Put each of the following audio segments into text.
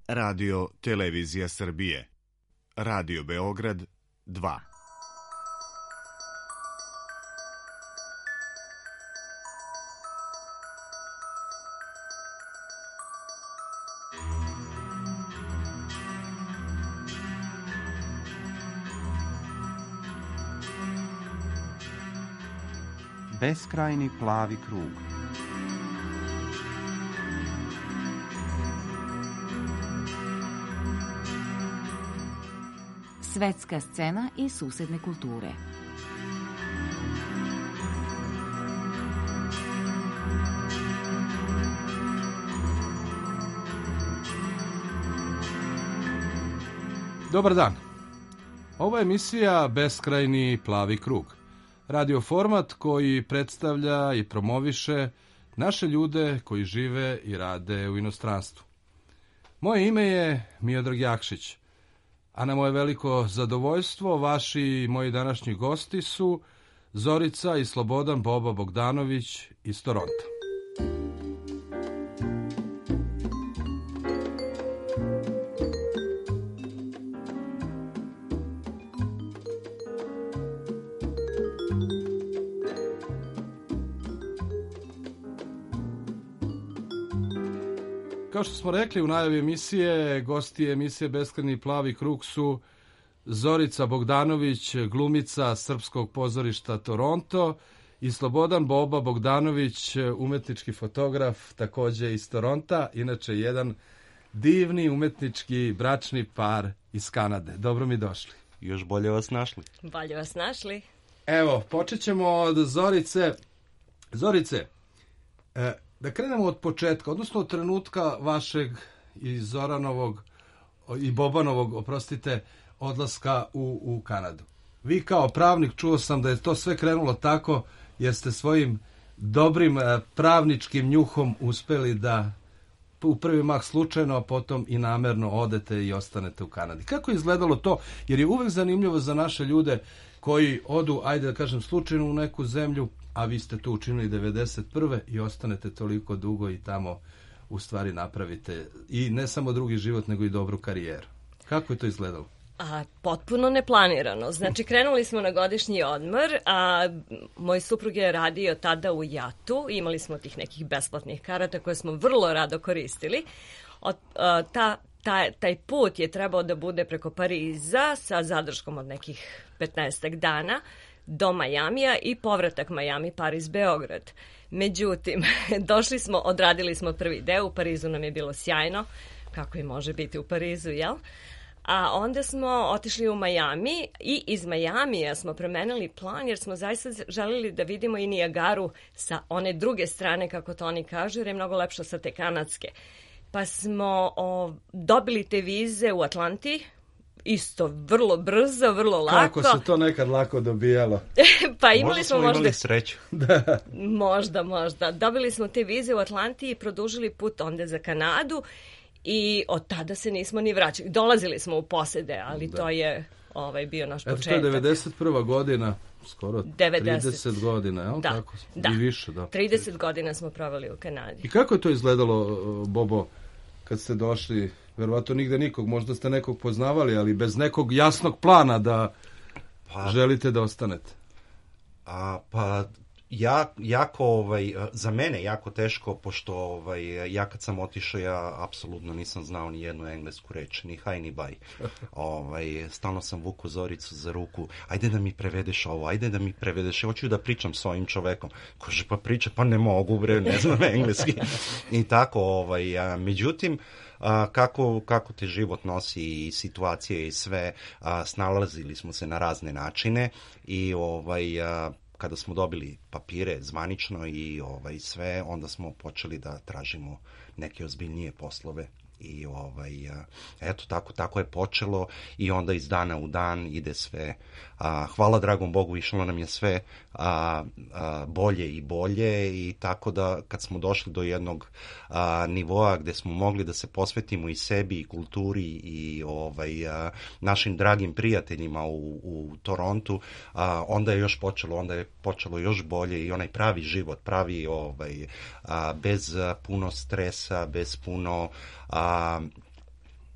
Radio Televizija Srbije, Radio Beograd 2. Beskrajni plavi krug. Svetska scena i susedne kulture. Dobar dan. Ovo je emisija Beskrajni plavi krug. Radio format koji predstavlja i promoviše naše ljude koji žive i rade u inostranstvu. Moje ime je Miodrag Jakšić, a na moje veliko zadovoljstvo vaši i moji današnji gosti su Zorica i Slobodan Boba Bogdanović iz Toronta. Kao što smo rekli u najavi emisije, gosti emisije Beskrajni plavi krug su Zorica Bogdanović, glumica Srpskog pozorišta Toronto, i Slobodan Boba Bogdanović, umetnički fotograf, takođe iz Toronta, inače jedan divni umetnički bračni par iz Kanade. Dobro mi došli. Još bolje vas našli. Bolje vas našli. Evo, počet ćemo od Zorice. Zorice, da krenemo od početka, odnosno od trenutka vašeg i Zoranovog i Bobanovog, oprostite, odlaska u Kanadu. Vi kao pravnik, čuo sam da je to sve krenulo tako jer ste svojim dobrim pravničkim njuhom uspeli da u prvi mah slučajno, a potom i namerno odete i ostanete u Kanadi. Kako je izgledalo to? Jer je uvek zanimljivo za naše ljude koji odu, ajde da kažem, slučajno u neku zemlju, a vi ste to učinili 91. i ostanete toliko dugo i tamo u stvari napravite i ne samo drugi život, nego i dobru karijeru. Kako je to izgledalo? Potpuno neplanirano. Znači, krenuli smo na godišnji odmor, a moj suprug je radio tada u JAT-u. Imali smo tih nekih besplatnih karata koje smo vrlo rado koristili. Taj put je trebao da bude preko Pariza sa zadrškom od nekih 15 dana do Majamija i povratak Majami, Pariz, Beograd. Međutim, odradili smo prvi deo, u Parizu nam je bilo sjajno, kako i može biti u Parizu, jel? A onda smo otišli u Majami i iz Majamija smo promenili plan jer smo zaista želeli da vidimo i Nijagaru sa one druge strane, kako to oni kažu, jer je mnogo lepša sa te kanadske. Pa smo dobili te vize u Atlanti, isto vrlo brzo, vrlo lako. Kako se to nekad lako dobijalo? Pa imali smo imali sreću. Da. Možda. Dobili smo te vize u Atlanti i produžili put onda za Kanadu i od tada se nismo ni vraćali. Dolazili smo u posede, ali to je bio naš početak. Eto, to je 91. godina, skoro 30 godina, je li tako? Da, i više, da. 30 godina smo proveli u Kanadi. I kako je to izgledalo, Bobo, kad ste došli? Verovatno nigde nikog, možda ste nekog poznavali, ali bez nekog jasnog plana da želite da ostanete. Za mene jako teško, pošto ja kad sam otišao, ja apsolutno nisam znao ni jednu englesku reč, ni hi ni bye. Stalno sam vuku Zoricu za ruku, ajde da mi prevedeš ovo, ajde da mi prevedeš, hoću da pričam s ovim čovekom. Kaže, pa priča, pa ne mogu, bre, ne znam engleski. I tako, međutim, kako te život nosi i situacije i sve, snalazili smo se na razne načine i kada smo dobili papire zvanično i sve, onda smo počeli da tražimo neke ozbiljnije poslove. I eto, tako je počelo i onda iz dana u dan ide sve. Hvala dragom Bogu, išlo nam je sve bolje i bolje i tako da kad smo došli do jednog nivoa gde smo mogli da se posvetimo i sebi i kulturi i našim dragim prijateljima u Torontu, onda je počelo još bolje i onaj pravi život, pravi bez puno stresa, bez puno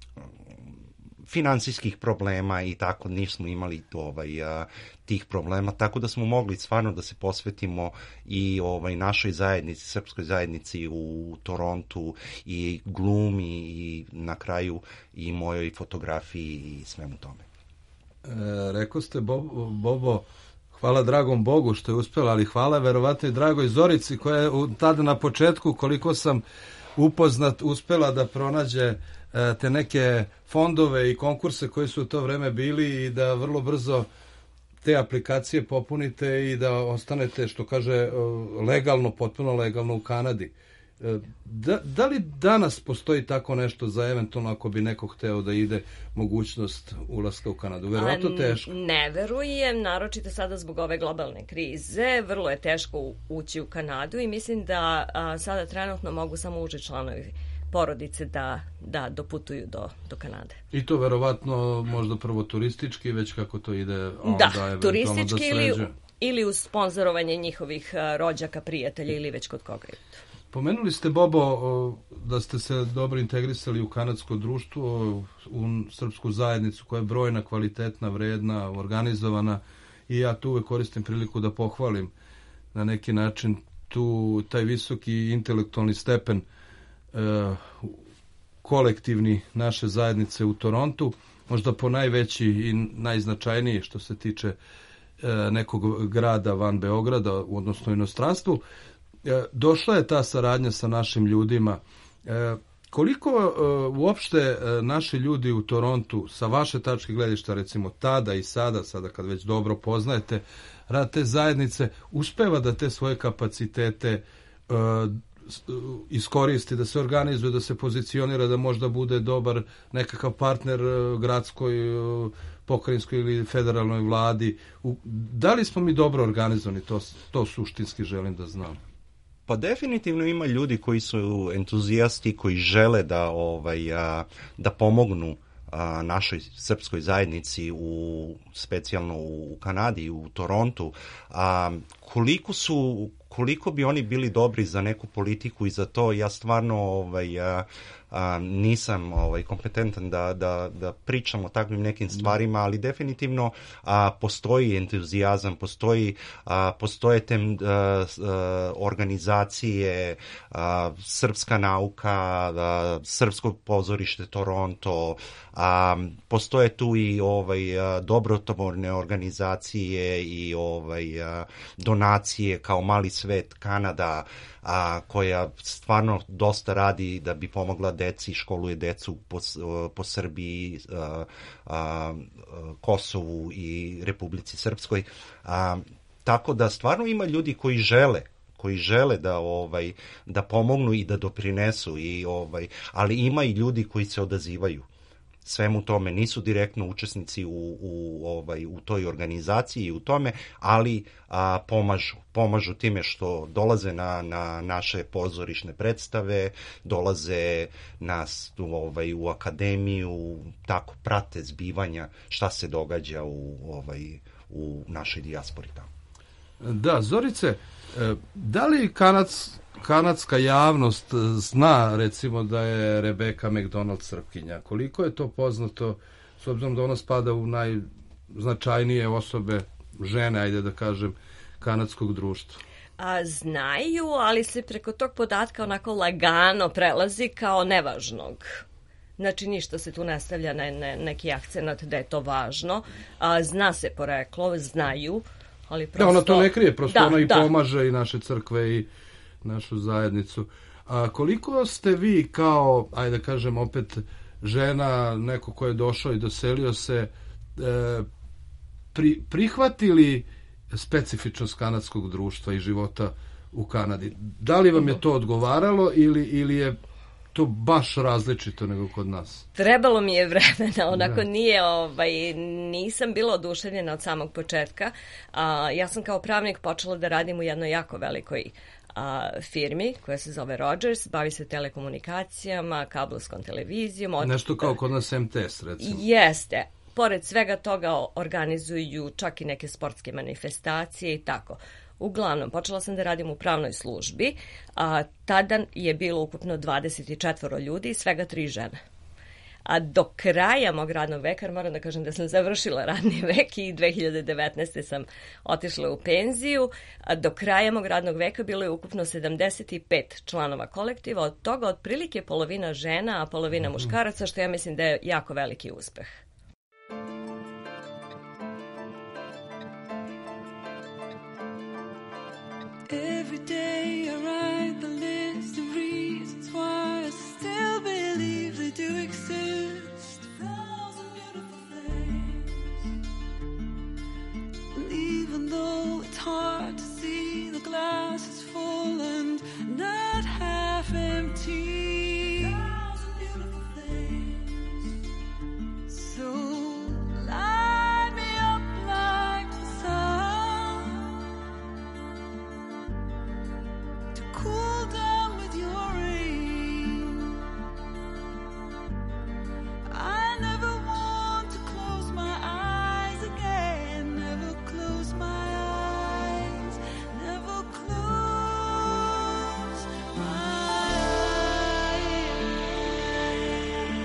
financijskih problema i tako, nismo imali tih problema, tako da smo mogli stvarno da se posvetimo i našoj zajednici, srpskoj zajednici u Torontu i glumi i na kraju i mojoj fotografiji i svemu tome. Rekao ste, Bobo, hvala dragom Bogu što je uspela, ali hvala verovatno i dragoj Zorici koja je tada na početku, koliko sam upoznat, uspela da pronađe te neke fondove i konkurse koji su u to vreme bili i da vrlo brzo te aplikacije popunite i da ostanete, što kaže, legalno, potpuno legalno u Kanadi. Da li danas postoji tako nešto za eventualno ako bi neko hteo da ide mogućnost ulaska u Kanadu? Verovatno teško. Ne verujem, naročito sada zbog ove globalne krize. Vrlo je teško ući u Kanadu i mislim da sada trenutno mogu samo uži članovi porodice da doputuju do Kanade. I to verovatno možda prvo turistički, već kako to ide da turistički ili uz sponzorovanje njihovih rođaka, prijatelja ili već kod koga je. Pomenuli ste, Bobo, da ste se dobro integrisali u kanadsko društvo, u srpsku zajednicu koja je brojna, kvalitetna, vredna, organizovana i ja tu uvek koristim priliku da pohvalim na neki način taj visoki intelektualni stepen kolektivni naše zajednice u Torontu, možda po najveći i najznačajniji što se tiče nekog grada van Beograda, odnosno inostranstvu. Došla je ta saradnja sa našim ljudima. Koliko uopšte naši ljudi u Torontu, sa vaše tačke gledišta, recimo tada i sada kad već dobro poznajete rad te zajednice, uspeva da te svoje kapacitete iskoristi, da se organizuje, da se pozicionira, da možda bude dobar nekakav partner gradskoj, pokrajinskoj ili federalnoj vladi? Da li smo mi dobro organizovani? To suštinski želim da znam. Pa definitivno ima ljudi koji su entuzijasti, koji žele da pomognu našoj srpskoj zajednici specijalno u Kanadi, u Torontu. Koliko bi oni bili dobri za neku politiku i za to, ja stvarno nisam kompetentan da pričam o takvim nekim stvarima, ali definitivno postoji entuzijazam, postoje te organizacije, srpska nauka, srpsko pozorište Toronto, postoje tu i dobrotvorne organizacije i donacije kao Mali svet Kanada, koja stvarno dosta radi da bi pomogla deci, školuje decu po Srbiji, Kosovu i Republici Srpskoj. Tako da stvarno ima ljudi koji žele da pomognu i da doprinesu, ali ima i ljudi koji se odazivaju svemu tome, nisu direktno učesnici u toj organizaciji i u tome, ali pomažu time što dolaze na naše pozorišne predstave, dolaze u akademiju, tako prate zbivanja šta se događa u našoj dijaspori tamo. Da, Zorice, da li kanadska javnost zna, recimo, da je Rebeka McDonald Srpkinja? Koliko je to poznato, s obzirom da ona spada u najznačajnije osobe, žene, ajde da kažem, kanadskog društva? Znaju, ali se preko tog podatka onako lagano prelazi kao nevažnog. Znači, ništa se tu ne stavlja na neki akcenat da je to važno. Zna se poreklo, znaju, ali prosto... Da, ona to ne krije, prosto ona i pomaže i naše crkve i našu zajednicu. A koliko ste vi kao, ajde da kažem opet, žena, neko ko je došao i doselio se, prihvatili specifičnost kanadskog društva i života u Kanadi? Da li vam je to odgovaralo ili je to baš različito nego kod nas? Trebalo mi je vremena, onako nisam bila oduševljena od samog početka. Ja sam kao pravnik počela da radim u jednoj jako velikoj firmi koja se zove Rogers, bavi se telekomunikacijama, kablovskom televizijom. Nešto kao kod nas MTS, recimo. Jeste. Pored svega toga organizuju čak i neke sportske manifestacije i tako. Uglavnom, počela sam da radim u pravnoj službi, a tada je bilo ukupno 24 ljudi i svega 3 žene. a do kraja mog radnog veka, moram da kažem da sam završila radni vek i 2019. sam otišla u penziju, a do kraja mog radnog veka bilo je ukupno 75 članova kolektiva, od toga otprilike polovina žena, a polovina muškaraca, što ja mislim da je jako veliki uspeh. Every day I write the list of reasons why I still believe they do exist. 1,000 beautiful things. And even though it's hard to see, the glass is full and not half empty. 1,000 beautiful things. So light me up like the sun, to cool down with your rain. I never want to close my eyes again. Never close my eyes. Never close my eyes.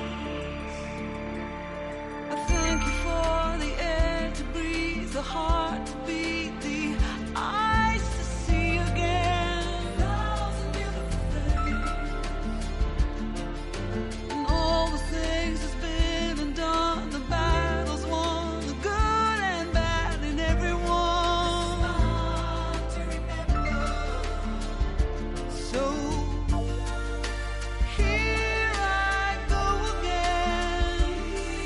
I thank you for the air to breathe, the heart to beat, the eyes to see again. 1,000 beautiful things. And all the things that's been and done, the battles won, the good and bad in everyone. To remember. So here I go again,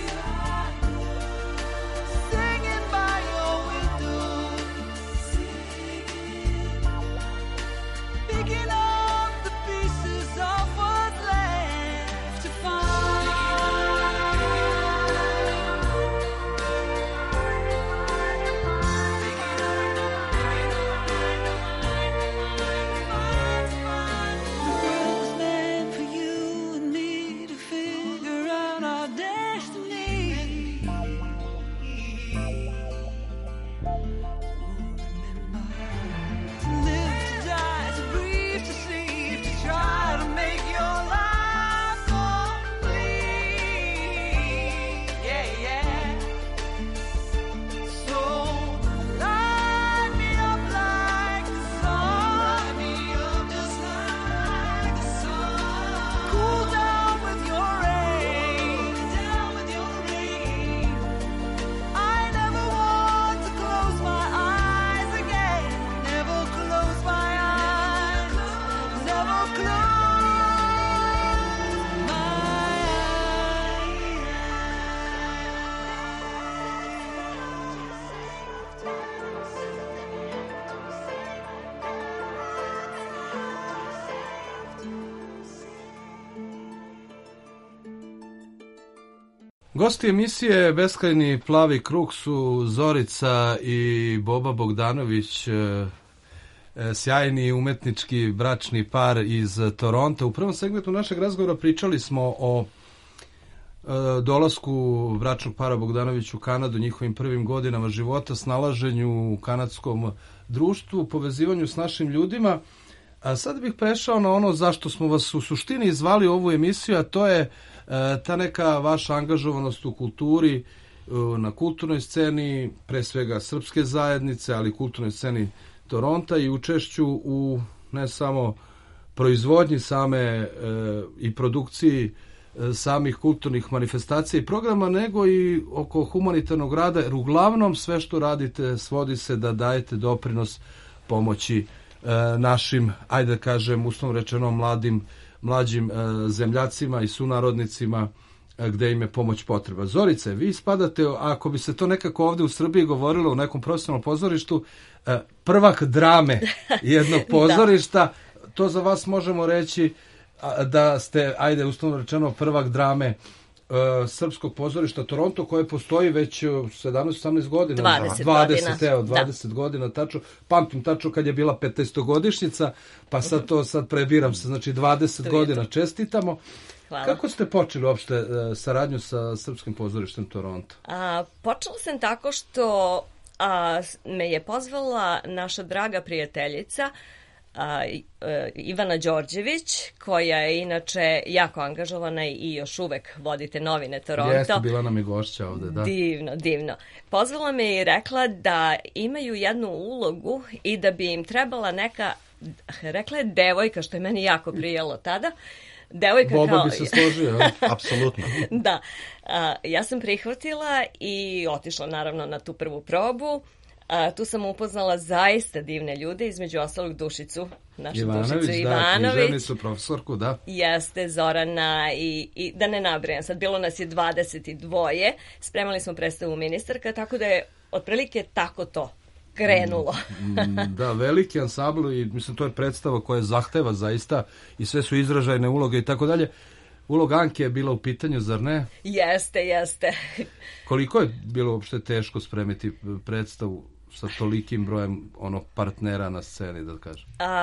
singing by your window, picking up the pieces of what's left to find. The world was meant for you and me to figure out our destiny. To live, to die, to breathe, to sleep, to try to make your life complete. Yeah, yeah. So light me up like the sun. Light me up just like the sun. Cool down with your rain. Down with your rain. I never want to close my eyes again. Never close my eyes. Never close my Gosti emisije Beskrajni plavi krug su Zorica i Boba Bogdanović, sjajni umetnički bračni par iz Toronta. U prvom segmentu našeg razgovora pričali smo o dolasku bračnog para Bogdanović u Kanadu, njihovim prvim godinama života, snalaženju u kanadskom društvu, povezivanju s našim ljudima. A sad bih prešao na ono zašto smo vas u suštini zvali u ovu emisiju, a to je ta neka vaša angažovanost u kulturi, na kulturnoj sceni, pre svega srpske zajednice, ali kulturnoj sceni Toronta i učešću u ne samo proizvodnji same i produkciji samih kulturnih manifestacija i programa, nego i oko humanitarnog rada, jer uglavnom sve što radite svodi se da dajete doprinos pomoći našim, ajde da kažem, uslovno rečeno mlađim zemljacima i sunarodnicima gde im je pomoć potreba. Zorice, vi spadate, ako bi se to nekako ovde u Srbiji govorilo u nekom profesionalnom pozorištu, prvak drame jednog pozorišta, to za vas možemo reći da ste, ajde, uslovno rečeno, prvak drame srpskog pozorišta Toronto, koje postoji već 17-18 godina. 20 godina, tačno. Pamtim tačno kad je bila 15-godišnjica, pa sad prebiram se, znači 20 godina čestitamo. Hvala. Kako ste počeli uopšte saradnju sa Srpskim pozorištem Toronto? Počela sam tako što me je pozvala naša draga prijateljica Ivana Đorđević, koja je inače jako angažovana i još uvek vodite novine Toronto. Jeste, bila nam je gošća ovde, da. Divno, divno. Pozvala me i rekla da imaju jednu ulogu i da bi im trebala neka, rekla je devojka, što je meni jako prijelo tada, devojka Boba kao... bi se složio. Apsolutno. Da, ja sam prihvatila i otišla naravno na tu prvu probu. Tu sam upoznala zaista divne ljude, između ostalog Dušicu, našu Dušicu Ivanović. Da, književnicu, profesorku, da. Jeste, Zorana i da ne nabrajam sad, bilo nas je 22, spremali smo predstavu Ministarka, tako da je otprilike tako to krenulo. Da, veliki ansambl i mislim to je predstava koja zahteva zaista i sve su izražajne uloge i tako dalje. Uloga Anke je bila u pitanju, zar ne? Jeste, jeste. Koliko je bilo uopšte teško spremiti predstavu sa tolikim brojem partnera na sceni, da kažem?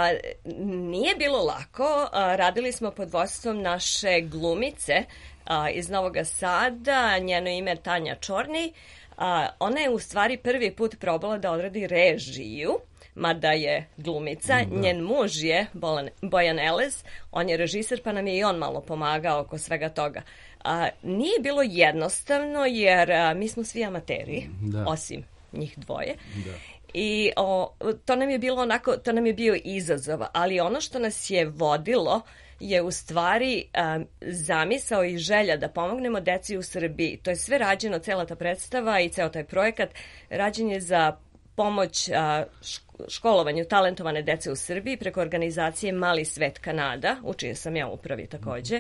Nije bilo lako. Radili smo pod vodstvom naše glumice iz Novog Sada. Njeno ime je Tanja Čorni. Ona je u stvari prvi put probala da odradi režiju, mada je glumica. Da. Njen muž je Bojan Elez, on je režiser, pa nam je i on malo pomagao oko svega toga. Nije bilo jednostavno, jer mi smo svi amateri, osim njih dvoje. Da. I to nam je bilo onako, to nam je bio izazov, ali ono što nas je vodilo je u stvari zamisao i želja da pomognemo deci u Srbiji. To je sve rađeno, cela ta predstava i ceo taj projekat rađen je za pomoć školovanju talentovane dece u Srbiji preko organizacije Mali svet Kanada, u čijoj sam ja upravi takođe.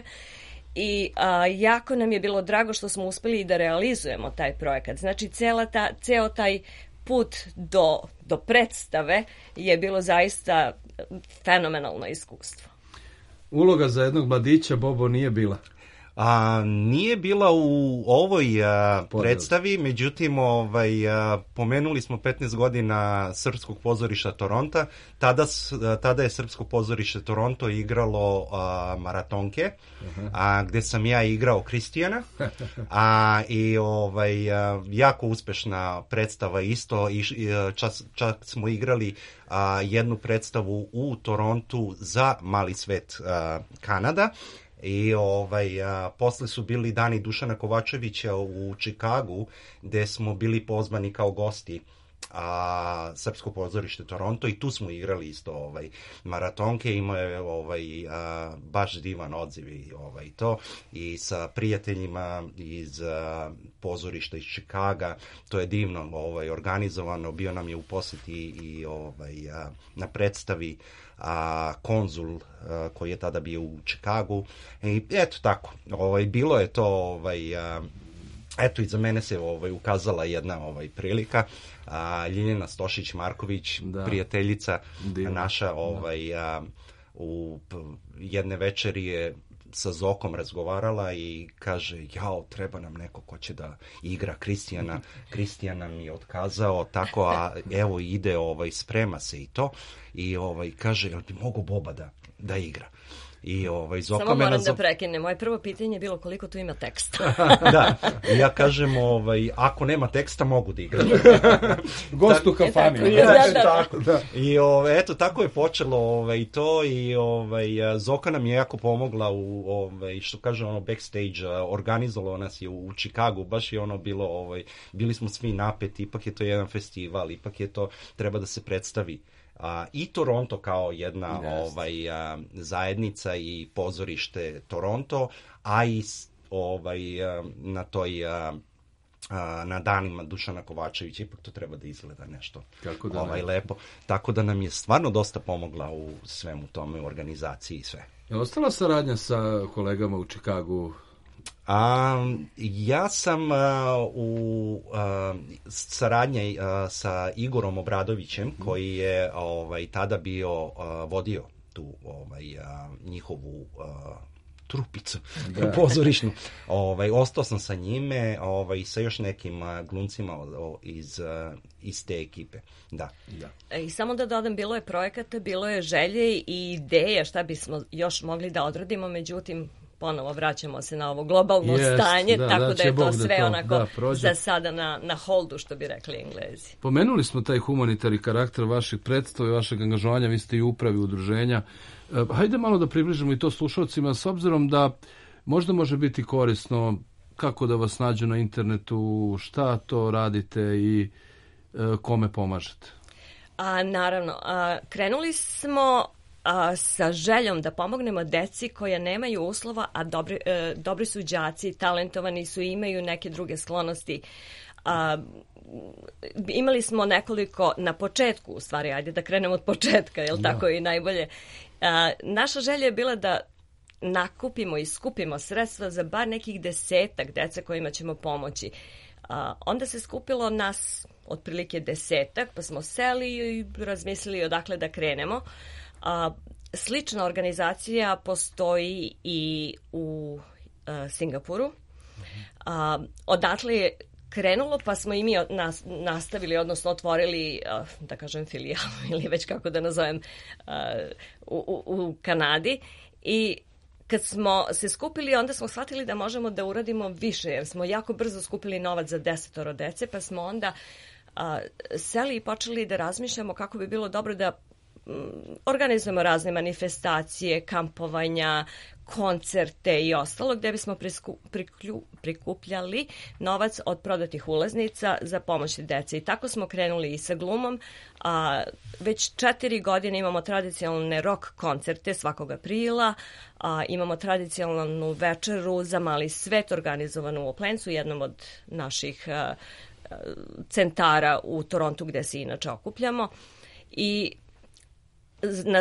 I jako nam je bilo drago što smo uspeli da realizujemo taj projekat. Znači, ceo taj put do predstave je bilo zaista fenomenalno iskustvo. Uloga za jednog mladića, Bobo, nije bila? Nije bila u ovoj predstavi, međutim pomenuli smo 15 godina Srpskog pozorišta Toronto. Tada je Srpsko pozorište Toronto igralo Maratonke, gde sam ja igrao Kristijana. I jako uspešna predstava isto. Čak smo igrali jednu predstavu u Torontu za Mali svet Kanada. I posle su bili dani Dušana Kovačevića u Čikagu, gde smo bili pozvani kao gosti Srpsko pozorište Toronto i tu smo igrali isto Maratonke. Imao je baš divan odziv i to i sa prijateljima iz pozorišta iz Čikaga. To je divno organizovano. Bio nam je u poseti i na predstavi konzul koji je tada bio u Čikagu. I eto tako, bilo je to eto i za mene se ukazala jedna prilika. Ljiljana Stošić-Marković, prijateljica naša, u jedne večeri je sa Zokom razgovarala i kaže, treba nam neko ko će da igra Kristijana. Kristijana mi je otkazao, tako, a evo ide, sprema se i to. I kaže, jel bi mogo Boba da igra? I Zoka samo moram da prekinem. Moje prvo pitanje je bilo koliko tu ima teksta. Da, ja kažem, ako nema teksta mogu da igram. Gost u kafani. Da. I eto, tako je počelo i to. I Zoka nam je jako pomogla u, što kaže, backstage, organizovalo nas je u Čikagu, baš je bilo, bili smo svi napeti, ipak je to jedan festival, ipak je to, treba da se predstavi. I Toronto kao jedna zajednica i pozorište Toronto, a i na toj na danima Dušana Kovačevića, ipak to treba da izgleda nešto lepo. Tako da nam je stvarno dosta pomogla u svemu tome, u organizaciji i sve. Je ostala saradnja sa kolegama u Čikagu? Ja sam u saradnji sa Igorom Obradovićem, koji je tada bio vodio tu njihovu trupicu pozorišnu. Ostao sam sa njime i sa još nekim glumcima iz te ekipe. Da. I samo da dodam, bilo je projekata, bilo je želje i ideja šta bismo još mogli da odradimo, međutim ponovo vraćamo se na ovo globalno Jest, stanje, da, tako da da će je Bog to da sve to, onako da, prođe. za sada na holdu, što bi rekli Englezi. Pomenuli smo taj humanitarni karakter vaših predstava i vašeg angažovanja, vi ste i u upravi udruženja. Hajde malo da približimo i to slušalcima, s obzirom da možda može biti korisno kako da vas nađu na internetu, šta to radite i kome pomažete. Naravno, krenuli smo sa željom da pomognemo deci koja nemaju uslova, a dobri su đaci, talentovani su i imaju neke druge sklonosti. Imali smo nekoliko na početku, u stvari, ajde da krenemo od početka, jel tako i najbolje. Naša želja je bila da nakupimo i skupimo sredstva za bar nekih 10 dece kojima ćemo pomoći. Onda se skupilo nas otprilike 10, pa smo seli i razmislili odakle da krenemo. Slična organizacija postoji i u Singapuru. Odatle je krenulo, pa smo i mi nastavili, odnosno otvorili, da kažem, filijalu ili već kako da nazovem, u Kanadi. I kad smo se skupili, onda smo shvatili da možemo da uradimo više, jer smo jako brzo skupili novac za 10 dece, pa smo onda seli i počeli da razmišljamo kako bi bilo dobro da organizujemo razne manifestacije, kampovanja, koncerte i ostalo, gde bismo prikupljali novac od prodatih ulaznica za pomoć dece. I tako smo krenuli i sa glumom. Već 4 godine imamo tradicionalne rock koncerte svakog aprila, imamo tradicionalnu večeru za mali svet organizovanu u Oplencu, jednom od naših centara u Torontu gde se inače okupljamo. I na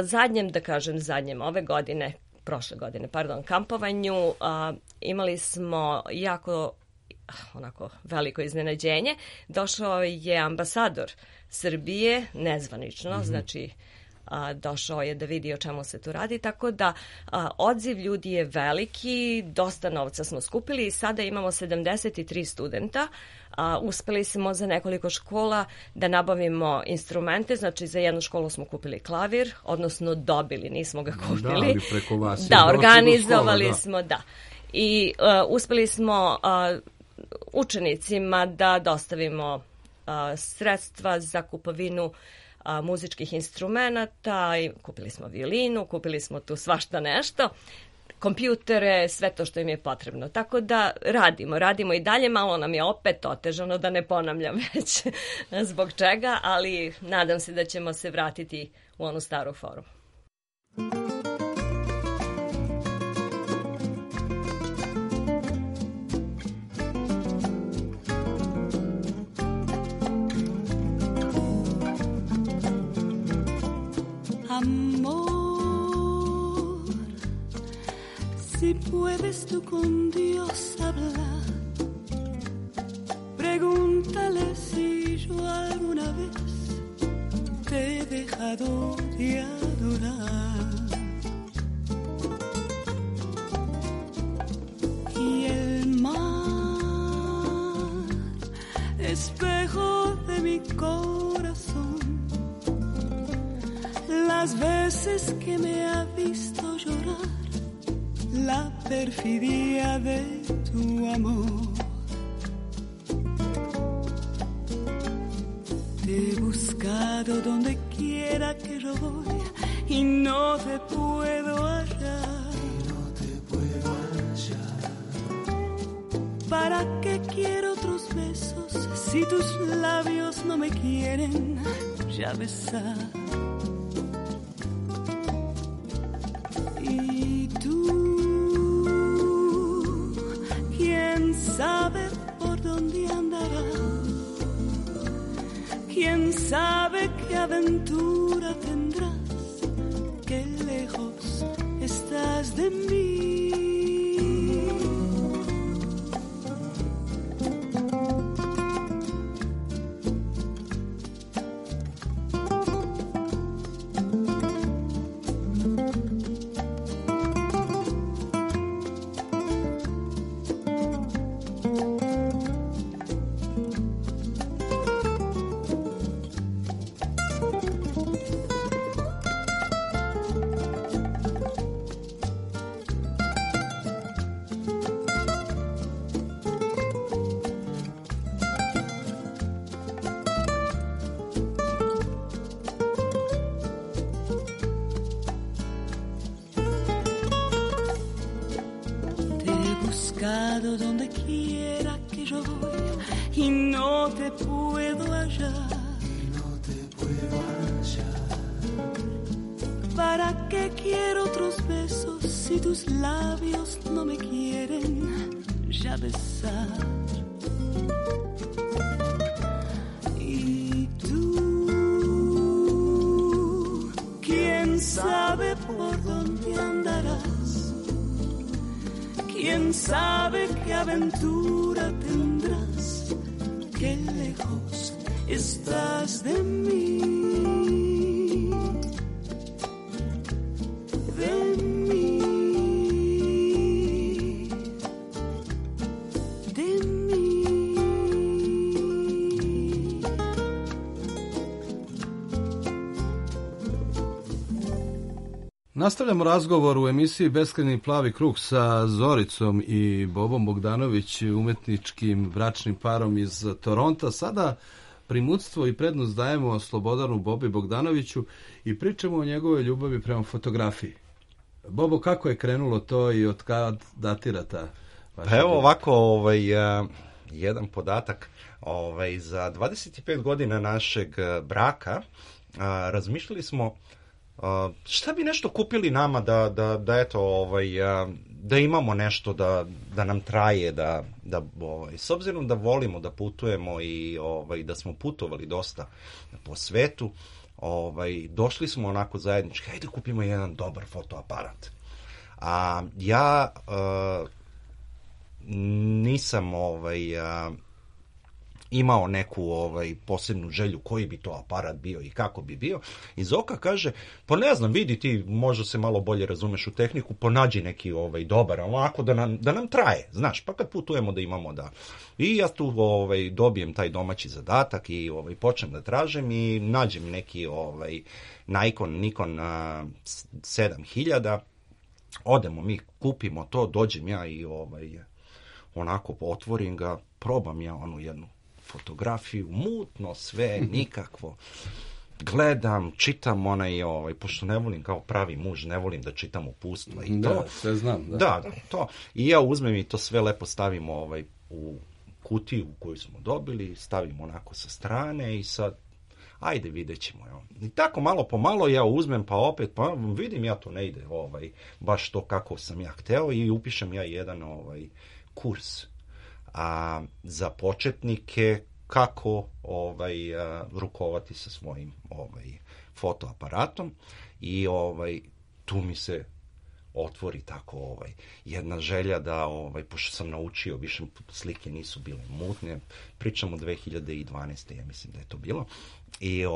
prošle godine, kampovanju, imali smo jako veliko iznenađenje. Došao je ambasador Srbije, nezvanično, znači došao je da vidi o čemu se tu radi, tako da odziv ljudi je veliki, dosta novca smo skupili i sada imamo 73 studenta. Uspeli smo za nekoliko škola da nabavimo instrumente, znači za jednu školu smo kupili klavir, odnosno dobili, nismo ga kupili. Da, ali preko vas. Da, organizovali smo, da. I uspeli smo učenicima da dostavimo sredstva za kupovinu muzičkih instrumenata, kupili smo violinu, kupili smo tu svašta nešto, kompjutere, sve to što im je potrebno. Tako da radimo i dalje, malo nam je opet otežano, da ne ponavljam već zbog čega, ali nadam se da ćemo se vratiti u onu staru foru. Si puedes tú con Dios hablar, pregúntale si yo alguna vez te he dejado de adorar. Y el mar, espejo de mi corazón, las veces que me ha visto llorar, la perfidia de tu amor. Te he buscado donde quiera que yo voy y no te puedo hallar. ¿Para qué quiero otros besos si tus labios no me quieren ya besar? Sabe por dónde andará, quién sabe qué aventura tendrás, qué lejos estás de mí. donde quiera que yo voy y no te puedo hallar. ¿Para qué quiero otros besos si tus labios no me quieren ya besar? Y tú, ¿quién sabe por dónde andarás? ¿Quién sabe qué aventura tendrás? Qué lejos estás de mí. Nastavljamo razgovor u emisiji Beskrajni plavi krug sa Zoricom i Bobom Bogdanović, umetničkim bračnim parom iz Toronta. Sada primudstvo i prednost dajemo Slobodanu Bobi Bogdanoviću i pričamo o njegovoj ljubavi prema fotografiji. Bobo, kako je krenulo to i od kad datira ta vaša? Pa evo ovako, jedan podatak. Za 25 godina našeg braka razmišljali smo šta bi nešto kupili nama da eto, da imamo nešto da nam traje, da s obzirom da volimo da putujemo i da smo putovali dosta po svetu, došli smo onako zajednički, hajde kupimo jedan dobar fotoaparat. A ja nisam imao neku posebnu želju koji bi to aparat bio i kako bi bio. I Zoka kaže, pa ne znam, vidi ti, možda se malo bolje razumeš u tehniku, ponađi neki dobar, ovako da nam traje, znaš, pa kad putujemo da imamo da. I ja tu dobijem taj domaći zadatak i počnem da tražim i nađem neki Nikon 7000, odemo mi, kupimo to, dođem ja i onako otvorim ga, probam ja onu jednu fotografiju, mutno sve, nikakvo. Gledam, čitam pošto ne volim kao pravi muž, ne volim da čitam uputstva i to. Da, sve znam. Da, to. I ja uzmem i to sve lepo stavim u kutiju koju smo dobili, stavim onako sa strane i sad, ajde vidjet ćemo. I tako malo po malo ja uzmem, pa opet, pa vidim ja to ne ide baš to kako sam ja hteo i upišem ja jedan kurs za početnike kako rukovati sa svojim fotoaparatom i tu mi se otvori tako jedna želja da pošto sam naučio, više slike nisu bile mutne, pričamo 2012. ja mislim da je to bilo i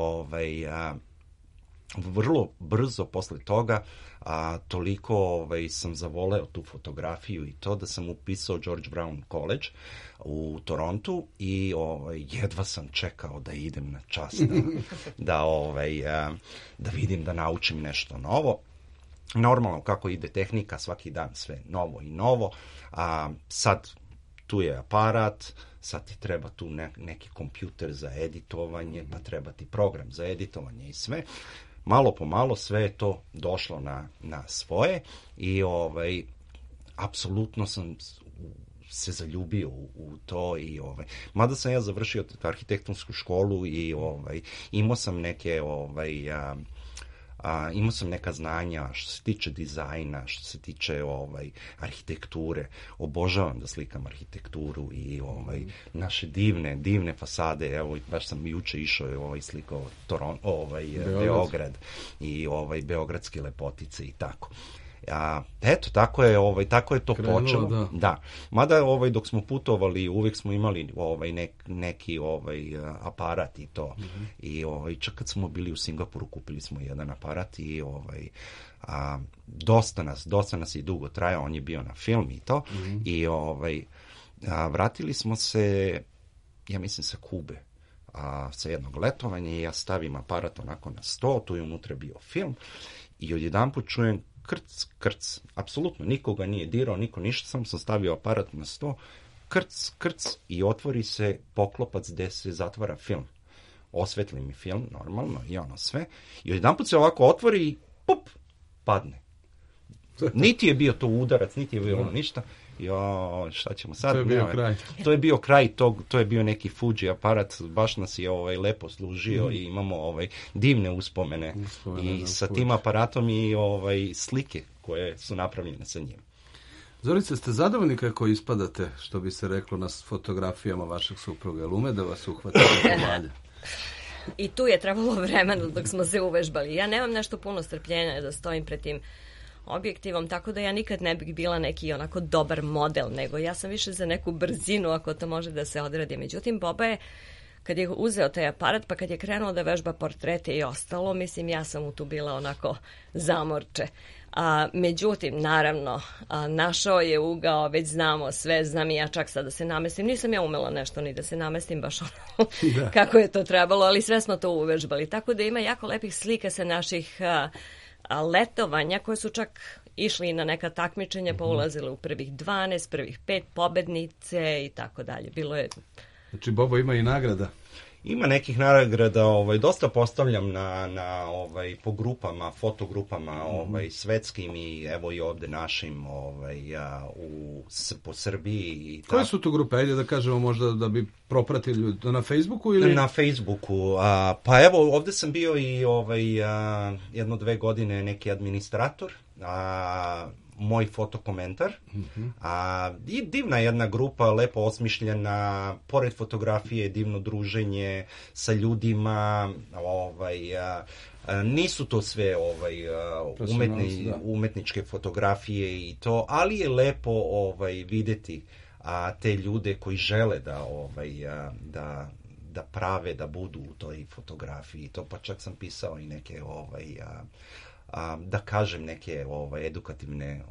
vrlo brzo posle toga toliko sam zavoleo tu fotografiju i to da sam upisao George Brown College u Torontu i jedva sam čekao da idem na čas da vidim, da naučim nešto novo. Normalno kako ide tehnika, svaki dan sve novo i novo, sad tu je aparat, sad ti treba tu neki kompjuter za editovanje, pa treba ti program za editovanje i sve. Malo po malo sve je to došlo na svoje i apsolutno sam se zaljubio u to i mada sam ja završio arhitektonsku školu i imao sam neke imao sam neka znanja što se tiče dizajna, što se tiče arhitekture. Obožavam da slikam arhitekturu i naše divne fasade. Evo, baš sam juče išao i slikao Beograd i beogradske lepotice i tako. Eto, tako je to krenulo, počelo. Da. Mada dok smo putovali, uvijek smo imali neki aparat i to. Mm-hmm. I čak kad smo bili u Singapuru, kupili smo jedan aparat i dosta nas i dugo trajao, on je bio na film i to. Mm-hmm. I vratili smo se, ja mislim, sa Kube. Sa jednog letovanja i ja stavim aparat onako na sto, tu je unutra bio film i odjedanput čujem krc, apsolutno nikoga nije dirao, niko ništa, sam stavio aparat na sto, krc i otvori se poklopac gde se zatvara film. Osvetli mi film, normalno, i ono sve. I odjedanput se ovako otvori i pup, padne. Niti je bio to udarac, niti je bilo ništa. Jo, šta ćemo sad? To je bio kraj. To je bio kraj tog, to je bio neki Fuji aparat, baš nas je lepo služio i imamo divne uspomene i sa tim aparatom i slike koje su napravljene sa njim. Zorice, ste zadovoljni kako ispadate, što bi se reklo, na fotografijama vašeg supruga? Jel ume da vas uhvati valje? I tu je trebalo vremena dok smo se uvežbali. Ja nemam nešto puno strpljenja da stojim pred tim objektivom, tako da ja nikad ne bih bila neki onako dobar model, nego ja sam više za neku brzinu, ako to može da se odradi. Međutim, Boba je, kad je uzeo taj aparat, pa kad je krenuo da vežba portrete i ostalo, mislim, ja sam mu tu bila onako zamorče. Međutim, naravno, našao je ugao, već znamo sve, znam i ja čak sad da se namestim. Nisam ja umela nešto ni da se namestim baš ono kako je to trebalo, ali sve smo to uvežbali. Tako da ima jako lepih slika sa naših letovanja koje su čak išli na neka takmičenja, pa ulazile u prvih 12, prvih 5 pobednice i tako dalje. Bilo je... Znači, Bobo ima i nagrada. Ima nekih nagrada, dosta postavljam po grupama, fotogrupama, svetskim i evo i ovde našim, po Srbiji i tako. Koje su to grupe? Ajde da kažemo možda da bi propratili ljudi. Na Facebooku ili? Na Facebooku. Pa evo, ovde sam bio i 1-2 godine neki administrator, moj fotokomentar. I divna jedna grupa, lepo osmišljena, pored fotografije, divno druženje sa ljudima, nisu to sve umetničke fotografije i to, ali je lepo videti te ljude koji žele da prave, da budu u toj fotografiji. To pa čak sam pisao i neke da kažem neke edukativne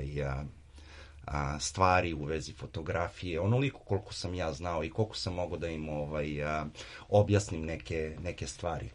stvari u vezi fotografije, onoliko koliko sam ja znao i koliko sam mogao da im objasnim neke stvari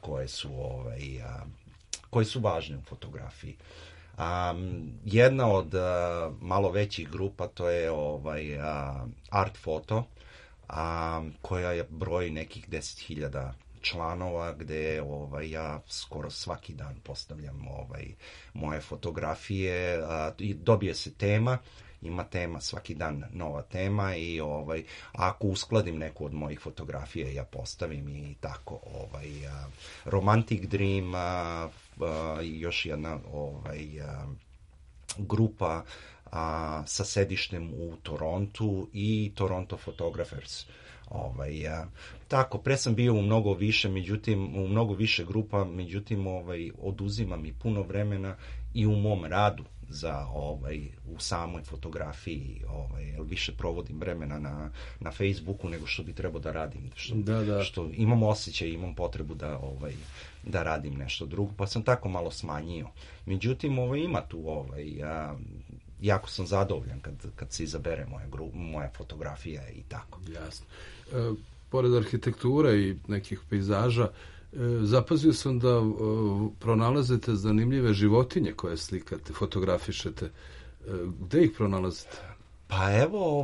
koje su važne u fotografiji. Jedna od malo većih grupa to je Art Foto, koja je broj nekih 10.000 članova, gde ja skoro svaki dan postavljam moje fotografije i dobije se tema, ima tema svaki dan, nova tema i ako uskladim neku od mojih fotografija ja postavim i tako. Romantic Dream, još jedna grupa sa sedištem u Torontu i Toronto Photographers. Tako, pre sam bio u mnogo više grupa, međutim oduzima mi puno vremena i u mom radu za u samoj fotografiji, više provodim vremena na Facebooku nego što bi trebao da radim, što imam osjećaj, imam potrebu da radim nešto drugo, pa sam tako malo smanjio. Međutim, ima tu jako sam zadovoljan kad se izabere moja fotografija i tako. Jasno. Pored arhitekture i nekih pejzaža, zapazio sam da pronalazite zanimljive životinje koje slikate, fotografišete. Gde ih pronalazite? Pa evo,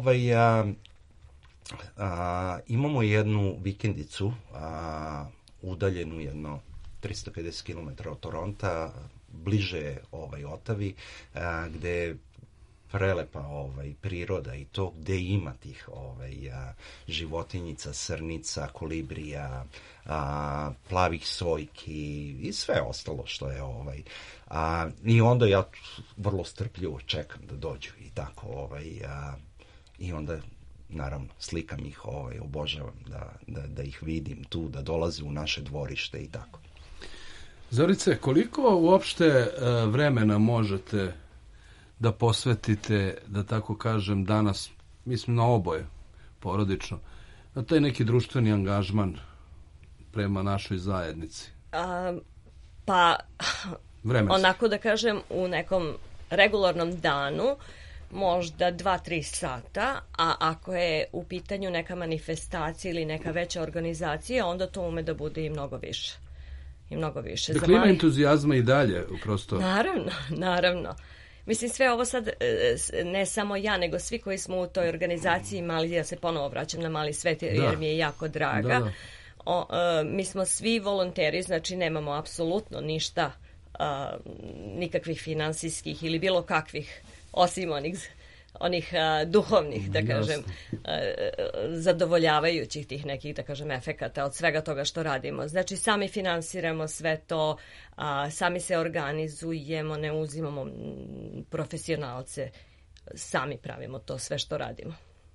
imamo jednu vikendicu, udaljenu jedno 350 km od Toronta, bliže Otavi, gde je prelepa priroda i to gde ima tih životinjica, srnica, kolibrija, plavih sojki i sve ostalo što je i onda ja vrlo strpljivo čekam da dođu i tako i onda naravno slikam ih, obožavam da ih vidim tu, da dolaze u naše dvorište i tako. Zorice, koliko uopšte vremena možete da posvetite, da tako kažem, danas, mislim na oboje, porodično, na taj neki društveni angažman prema našoj zajednici? Pa, vremenski, onako da kažem, u nekom regularnom danu, možda 2-3 sata, a ako je u pitanju neka manifestacija ili neka veća organizacija, onda to ume da bude i mnogo više. Dakle, ima entuzijazma i dalje, prosto. Naravno. Mislim, sve ovo sad, ne samo ja, nego svi koji smo u toj organizaciji mali, ja se ponovo vraćam na Mali svet jer mi je jako draga. Mi smo svi volonteri, znači nemamo apsolutno ništa, nikakvih finansijskih ili bilo kakvih, osim onih onih duhovnih, da kažem, zadovoljavajućih tih nekih, da kažem, efekata od svega toga što radimo. Znači, sami finansiramo sve to, sami se organizujemo, ne uzimamo profesionalce, sami pravimo to sve što radimo.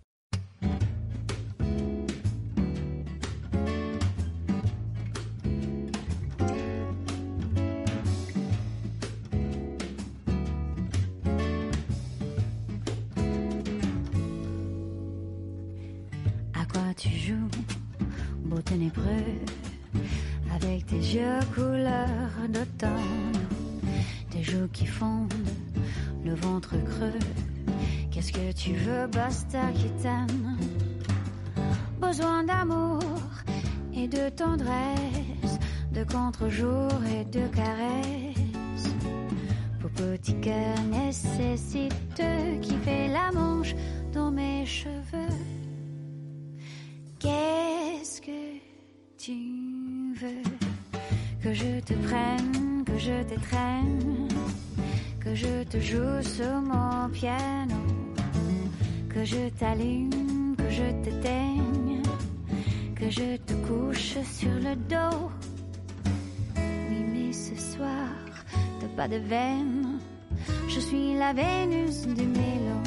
Tu joues, beau ténébreux, avec tes yeux couleur d'automne, tes joues qui fondent, le ventre creux. Qu'est-ce que tu veux, basta qui t'aime? Besoin d'amour et de tendresse, de contre-jour et de caresses. Pour petit cœur nécessiteux qui fait la manche dans mes cheveux. Qu'est-ce que tu veux? Que je te prenne, que je t'étreigne, que je te joue sur mon piano, que je t'allume, que je t'éteigne, que je te couche sur le dos. Oui, mais ce soir, t'as pas de veine, je suis la Vénus du Mélo.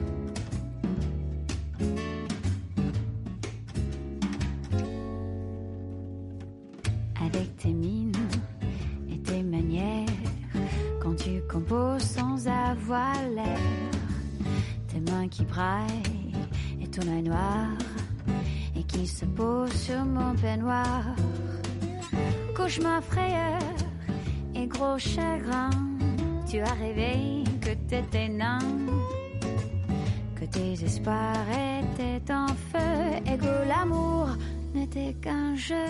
Avec tes mines et tes manières, quand tu composes sans avoir l'air, tes mains qui braillent et ton œil noir, et qui se pose sur mon peignoir. Cauchemar, frayeur et gros chagrin, tu as rêvé que t'étais nain, que tes espoirs étaient en feu, et que l'amour n'était qu'un jeu.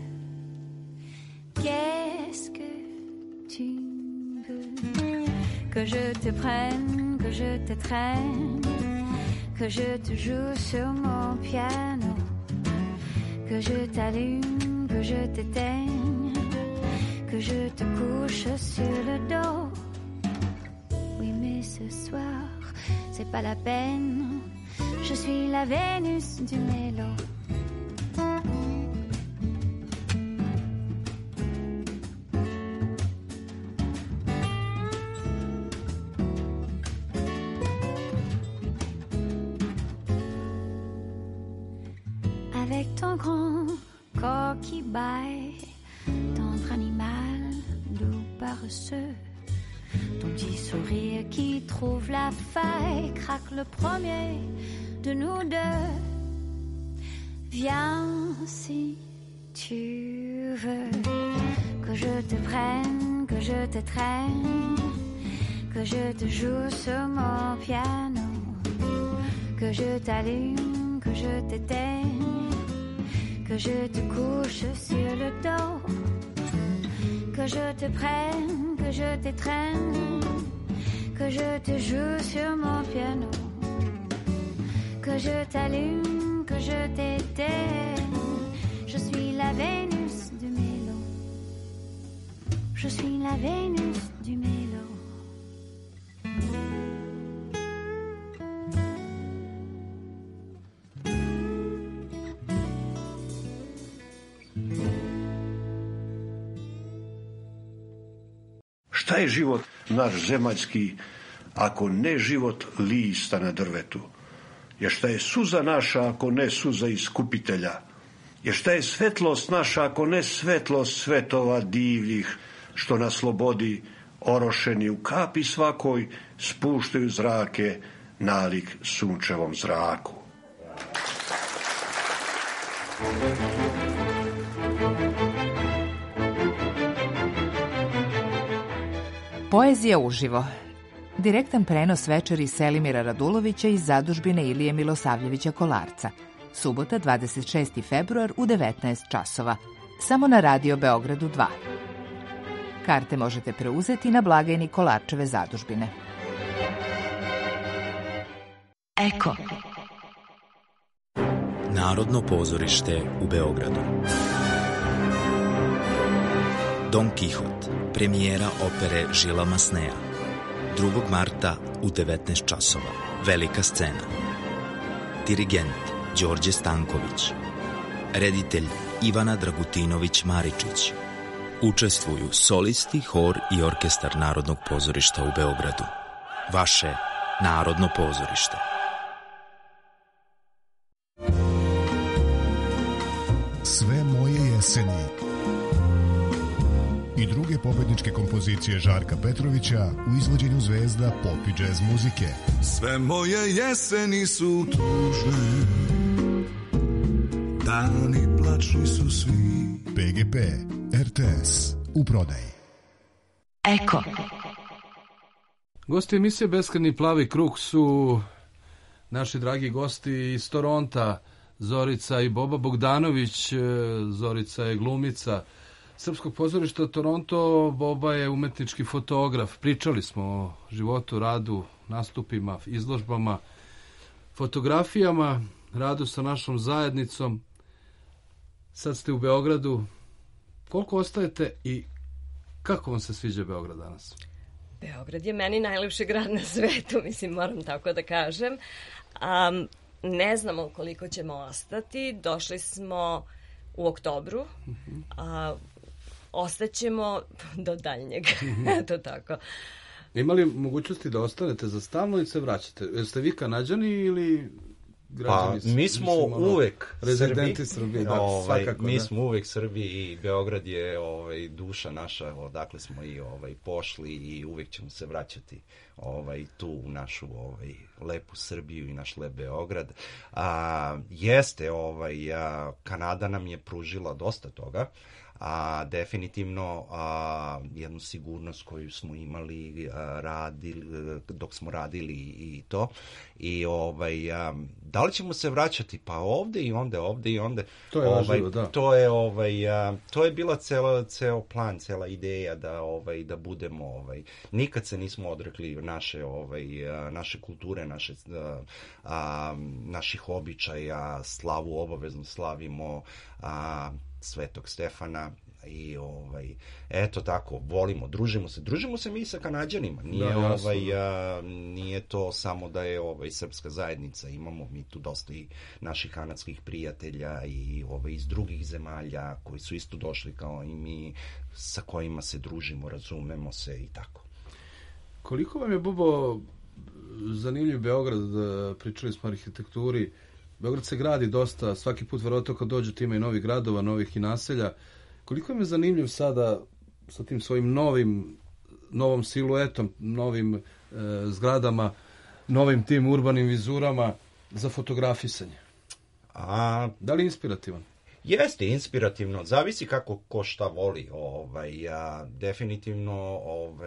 Qu'est-ce que tu veux? Que je te prenne, que je te traîne, que je te joue sur mon piano, que je t'allume, que je t'éteigne, que je te couche sur le dos. Oui, mais ce soir, c'est pas la peine, je suis la Vénus du Mélo. Avec ton grand corps qui baille, tendre animal, doux paresseux, ton petit sourire qui trouve la faille, craque le premier de nous deux. Viens si tu veux, que je te prenne, que je te traîne, que je te joue sur mon piano, que je t'allume, que je t'éteigne, que je te couche sur le dos, que je te prenne, que je t'étreigne, que je te joue sur mon piano, que je t'allume, que je t'éteigne. Je suis la Vénus du Mélo. Je suis la Vénus du Mélo. Šta je život naš zemaljski, ako ne život lista na drvetu? Jer šta je suza naša, ako ne suza iskupitelja? Jer šta je svetlost naša, ako ne svetlost svetova divljih, što na slobodi orošeni u kapi svakoj spuštaju zrake nalik sunčevom zraku? Poezija uživo. Direktan prenos večeri Selimira Radulovića iz zadužbine Ilije Milosavljevića Kolarca. Subota, 26. februar u 19 časova. Samo na Radio Beogradu 2. Karte možete preuzeti na blagajni Kolarčeve zadužbine. Eko. Narodno pozorište u Beogradu. Don Kihot, premijera opere Žila Masneja. 2. marta u 19 časova. Velika scena. Dirigent Đorđe Stanković. Reditelj Ivana Dragutinović-Maričić. Učestvuju solisti, hor i orkestar Narodnog pozorišta u Beogradu. Vaše Narodno pozorište. Sve moje jeseni i druge pobedničke kompozicije Žarka Petrovića u izvođenju zvezda pop i džez muzike. Sve moje jeseni su tužne, dani plačni su svi. PGP, RTS, u prodaji. Eko. Gosti emisije Beskrajni plavi krug su naši dragi gosti iz Toronta, Zorica i Boba Bogdanović. Zorica je glumica Srpskog pozorišta Toronto, Boba je umetnički fotograf. Pričali smo o životu, radu, nastupima, izložbama, fotografijama, radu sa našom zajednicom. Sad ste u Beogradu. Koliko ostajete i kako vam se sviđa Beograd danas? Beograd je meni najlepši grad na svetu, mislim, moram tako da kažem. Ne znamo koliko ćemo ostati. Došli smo u oktobru. Ostaćemo do daljnjeg. Eto tako. Ima li mogućnosti da ostanete za stalno ili se vraćate? Jeste vi Kanađani ili građani? Pa, mi smo uvek rezidenti Srbije. Da, svakako, mi da. smo uvek Srbi i Beograd je duša naša, odakle smo i pošli i uvek ćemo se vraćati tu u našu lepu Srbiju i naš lep Beograd. Jeste, Kanada nam je pružila dosta toga, definitivno jednu sigurnost koju smo imali dok smo radili i to. I da li ćemo se vraćati? Pa ovde i onda, ovde i onda. To je važno, da. To je bila ceo plan, cela ideja da budemo, nikad se nismo odrekli naše kulture, naših običaja, slavu obavezno slavimo, Svetog Stefana i eto tako, volimo, družimo se mi sa Kanađanima, nije to samo da je srpska zajednica, imamo mi tu dosta i naših kanadskih prijatelja i iz drugih zemalja koji su isto došli kao i mi, sa kojima se družimo, razumemo se i tako. Koliko vam je, Bobo, zanimljiv Beograd? Pričali smo o arhitekturi. Beograd se gradi dosta, svaki put verovatno kad dođete ima i novih gradova, novih i naselja. Koliko vam je zanimljiv sada sa tim svojim novom siluetom, novim zgradama, novim tim urbanim vizurama za fotografisanje? Da li je inspirativan? Jeste inspirativno, zavisi kako ko šta voli. Definitivno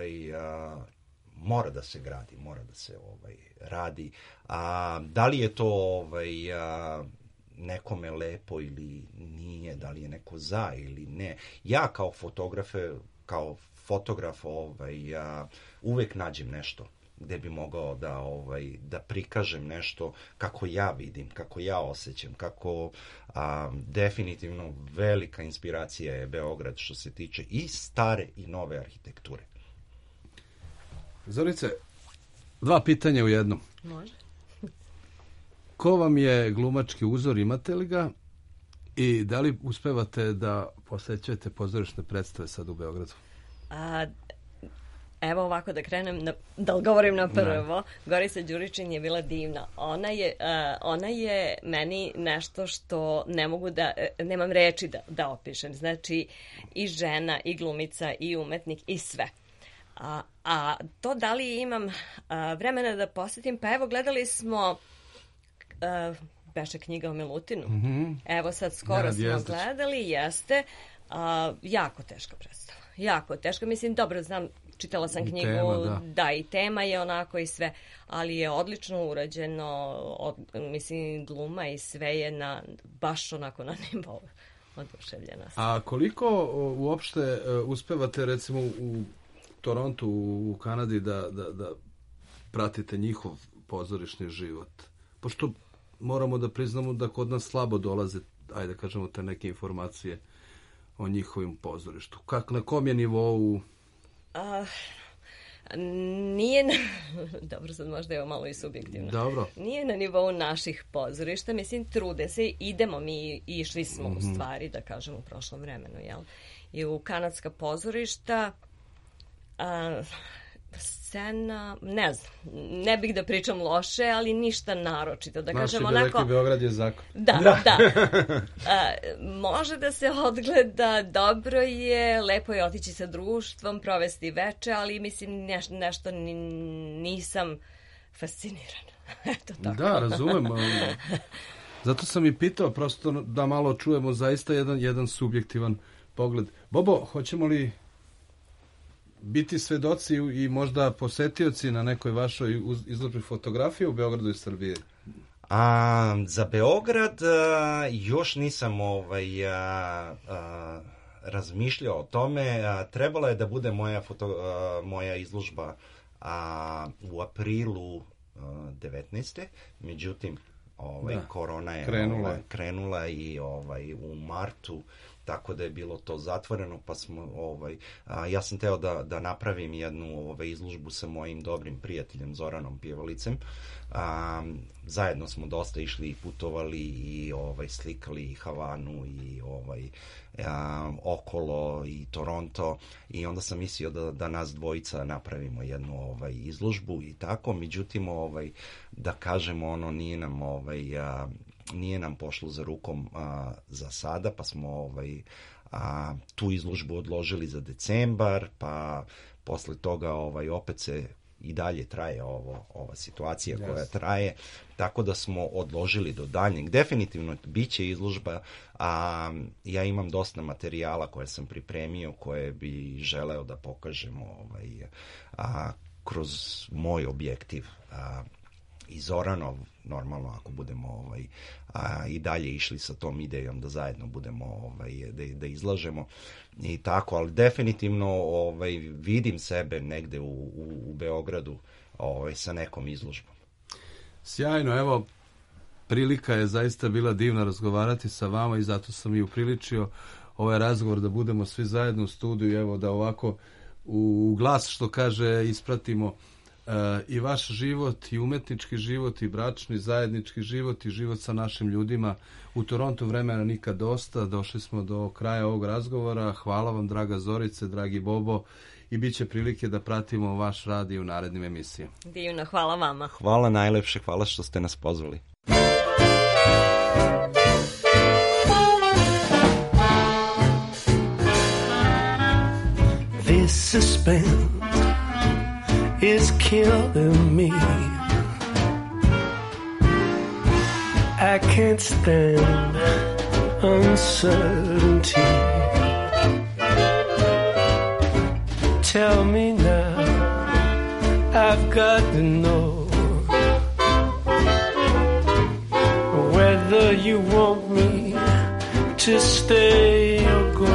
mora da se gradi, mora da se radi. Da li je to nekome lepo ili nije, da li je neko za ili ne. Ja kao fotograf uvek nađem nešto gde bi mogao da prikažem nešto kako ja vidim, kako ja osjećam, kako definitivno velika inspiracija je Beograd što se tiče i stare i nove arhitekture. Zorice, 2 pitanja u jednom. Može. Ko vam je glumački uzor, imate li ga? I da li uspevate da posećujete pozorišne predstave sad u Beogradu? Evo ovako da krenem, da odgovorim na prvo. Gorica Đuričin je bila divna. Ona je meni nešto što ne mogu nemam reči da opišem. Znači, i žena, i glumica, i umetnik, i sve. A to da li imam vremena da posjetim, pa evo gledali smo beše knjiga o Milutinu. Evo sad skoro smo gledali, jeste. Jako teška predstava. Jako teška. Mislim, dobro, znam, čitala sam knjigu, da, i tema je onako i sve, ali je odlično urađeno, mislim, gluma i sve je baš onako na nivou oduševljena. A koliko uopšte uspevate, recimo, u Torontu, u Kanadi, da pratite njihov pozorišni život? Pošto moramo da priznamo da kod nas slabo dolaze, ajde kažemo, te neke informacije o njihovim pozorištu. Na kom je nivou? Nije na... Dobro, sad možda je ovo malo i subjektivno. Dobro. Nije na nivou naših pozorišta, mislim, trude se, idemo mi, išli smo u stvari, da kažem, u prošlom vremenu, jel? I u kanadska pozorišta, scena, ne znam, ne bih da pričam loše, ali ništa naročito, da kažem onako... Naši veliki Beograd je zakon. Da. Može da se odgleda, dobro je, lepo je otići sa društvom, provesti veče, ali mislim nešto nisam fascinirana. Eto tako. Da, razumem. Zato sam i pitao, prosto da malo čujemo zaista jedan subjektivan pogled. Bobo, hoćemo li biti svedoci i možda posetioci na nekoj vašoj izložbi fotografije u Beogradu i Srbiji? Za Beograd još nisam razmišljao o tome. Trebala je da bude moja izložba u aprilu 19. Međutim, korona je krenula i u martu, tako da je bilo to zatvoreno, pa smo, ja sam teo da napravim jednu izložbu sa mojim dobrim prijateljem Zoranom Pjevalicem. Zajedno smo dosta išli i putovali i slikali i Havanu i okolo i Toronto, i onda sam mislio da nas dvojica napravimo jednu izložbu i tako. Međutim, da kažemo, nije nam pošlo za rukom za sada, pa smo tu izložbu odložili za decembar, pa posle toga opet se i dalje traje ova situacija koja traje, tako da smo odložili do daljnjeg. Definitivno bit će izložba, ja imam dosta materijala koje sam pripremio, koje bi želeo da pokažemo kroz moj objektiv i Zoranov, normalno ako budemo i dalje išli sa tom idejom da zajedno budemo da izlažemo i tako, ali definitivno vidim sebe negde u Beogradu sa nekom izložbom. Sjajno, evo, prilika je zaista bila divna razgovarati sa vama i zato sam i upriličio ovaj razgovor da budemo svi zajedno u studiju, evo da ovako u glas, što kaže, ispratimo i vaš život, i umetnički život, i bračni, zajednički život, i život sa našim ljudima. U Torontu vremena nikad dosta, došli smo do kraja ovog razgovora. Hvala vam, draga Zorice, dragi Bobo, i bit će prilike da pratimo vaš rad i u narednim emisijama. Divno, hvala vama. Hvala najlepše, hvala što ste nas pozvali. This suspense is killing me. I can't stand uncertainty. Tell me now, I've got to know whether you want me to stay or go.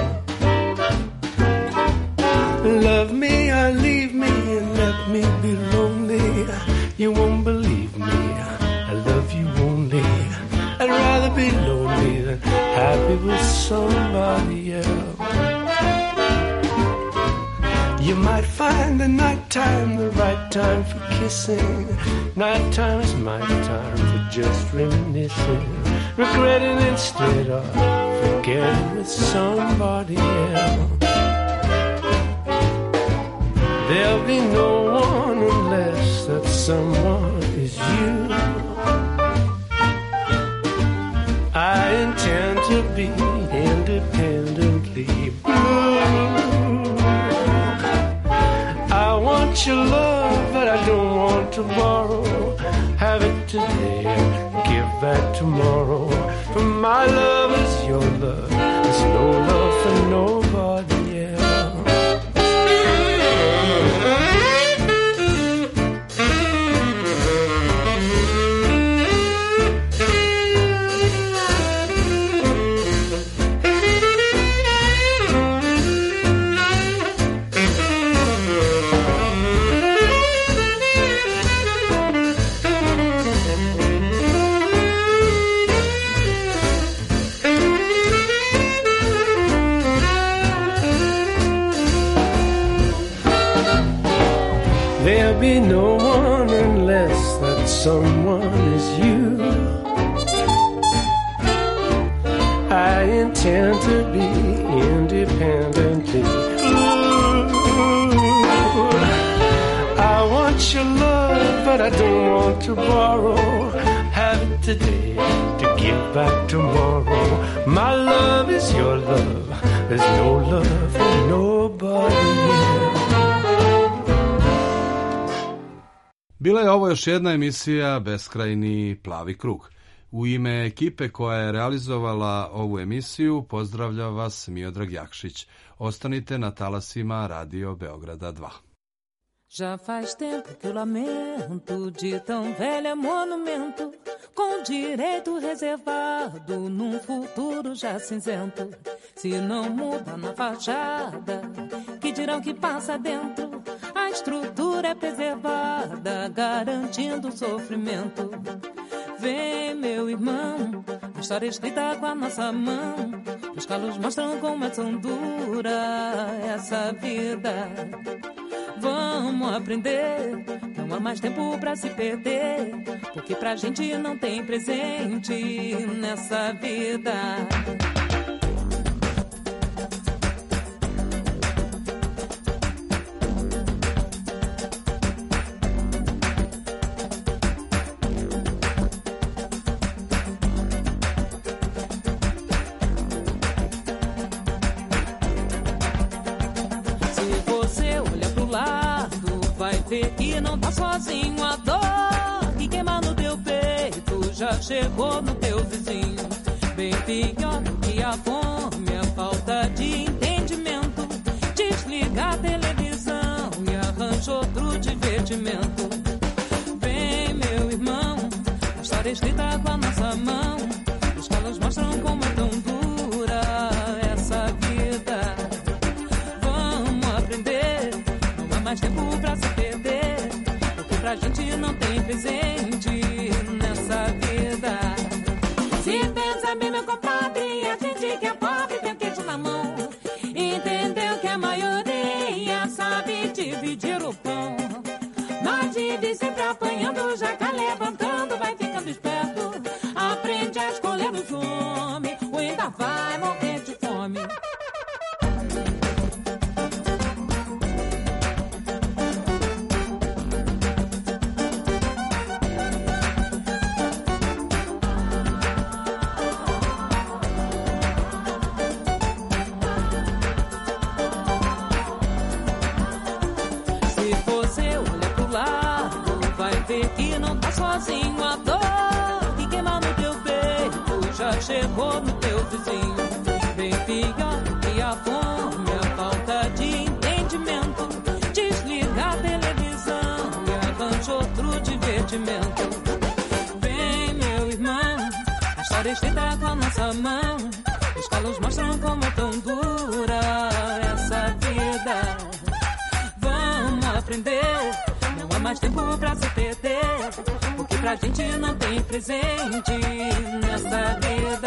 Love me or leave me and let me be lonely. You won't believe me, I love you only. I'd rather be lonely than happy with somebody else. You might find the nighttime the right time for kissing. Nighttime is my time for just reminiscing, regretting instead of forgetting with somebody else. There'll be no one unless that someone is you. I intend to be independently blue. I want your love, but I don't want to borrow. Have it today, give back tomorrow. For my love is your love. There's no love for nobody else. someone is you. I intend to be independently. Ooh, I want your love, but I don't want to borrow. Have it today to give back tomorrow. My love is your love. There's no love for nobody else. Bila je ovo još jedna emisija Beskrajni plavi krug. U ime ekipe koja je realizovala ovu emisiju pozdravlja vas Miodrag Jakšić. Ostanite na talasima Radio Beograda 2. Já faz tempo que eu lamento de tão velho monumento, com direito reservado num futuro já cinzento. Se não muda na fachada, que dirão que passa dentro? A estrutura é preservada, garantindo o sofrimento. Vem, meu irmão, a história escrita com a nossa mão. Os calos mostram como é tão dura essa vida. Vamos aprender, não há mais tempo pra se perder, porque pra gente não tem presente nessa vida. Ver que não tá sozinho, a dor que queima no teu peito já chegou no teu vizinho. Bem pior que a fome, a falta de entendimento. Desliga a televisão e arranja outro divertimento. Vem, meu irmão, a história escrita com a nossa mão. Os calos mostram como é tão dura essa vida. Vamos aprender, não há mais tempo pra se perder. A gente não tem presente nessa vida. Se pensa bem, meu compadre, a gente que é pobre tem o queijo na mão. Entendeu que a maioria sabe dividir o pão. Mas vive sempre apanhando, já tá levantando, vai ficando esperto. Aprende a escolher os homens, ou ainda vai morrer de fome. Que não tá sozinho, a dor que queima no teu peito já chegou no teu vizinho. Bem pior que a fome, a falta de entendimento. Desliga a televisão e arranja outro divertimento. Vem, meu irmão, a história escrita com a nossa mão. Os calos mostram como é tão dura essa vida. Vamos aprender, não há mais tempo pra se perder, porque pra gente não tem presente nessa vida.